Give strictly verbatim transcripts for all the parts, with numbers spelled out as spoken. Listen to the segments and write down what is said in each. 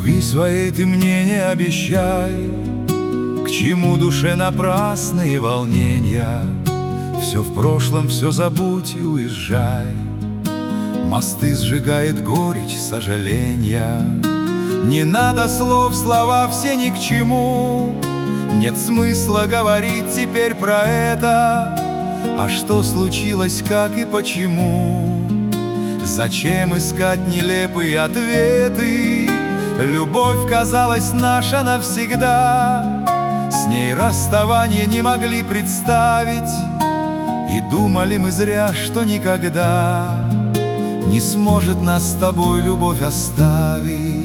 Любви своей ты мне не обещай, к чему душе напрасные волнения. Все в прошлом, все забудь и уезжай. Мосты сжигает горечь сожаления. Не надо слов, слова все ни к чему. Нет смысла говорить теперь про это. А что случилось, как и почему? Зачем искать нелепые ответы? Любовь казалась наша навсегда. С ней расставание не могли представить. И думали мы зря, что никогда не сможет нас с тобой любовь оставить.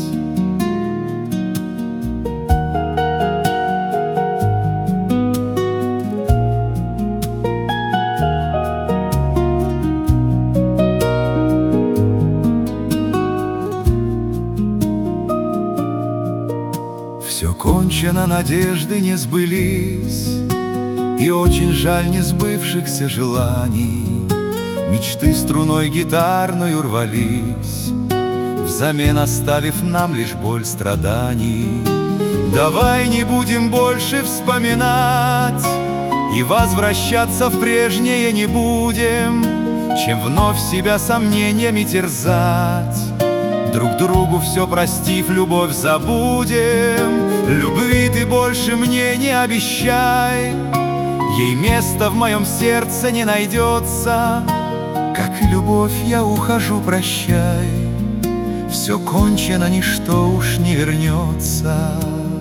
Все кончено, надежды не сбылись, и очень жаль несбывшихся желаний. Мечты струной гитарной рвались, взамен оставив нам лишь боль страданий. Давай не будем больше вспоминать, и возвращаться в прежнее не будем, чем вновь себя сомнениями терзать. Друг другу все простив, любовь забудем. Любви ты больше мне не обещай, ей места в моем сердце не найдется. Как и любовь, я ухожу, прощай. Все кончено, ничто уж не вернется.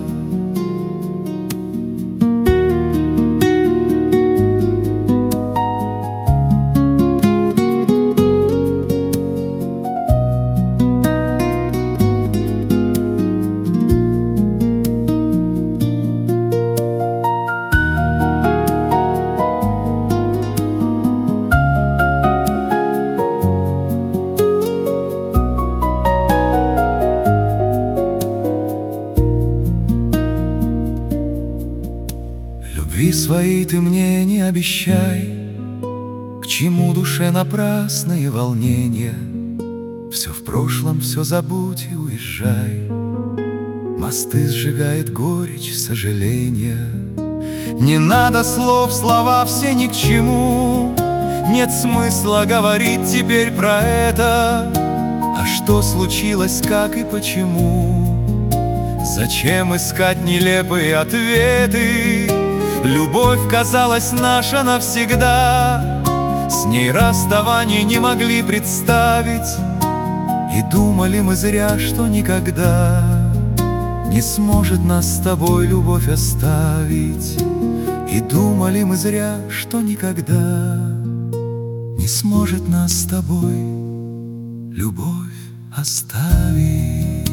Любви своей ты мне не обещай, к чему душе напрасные волнения. Все в прошлом, все забудь и уезжай. Мосты сжигает горечь сожаления. Не надо слов, слова все ни к чему. Нет смысла говорить теперь про это. А что случилось, как и почему? Зачем искать нелепые ответы? Любовь казалась наша навсегда. С ней расставание не могли представить. И думали мы зря, что никогда не сможет нас с тобой любовь оставить. И думали мы зря, что никогда не сможет нас с тобой любовь оставить.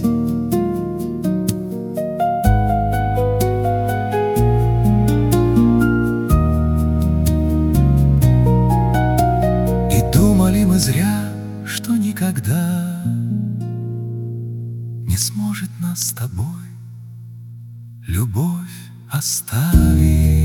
Мы зря, что никогда не сможет нас с тобой любовь оставить.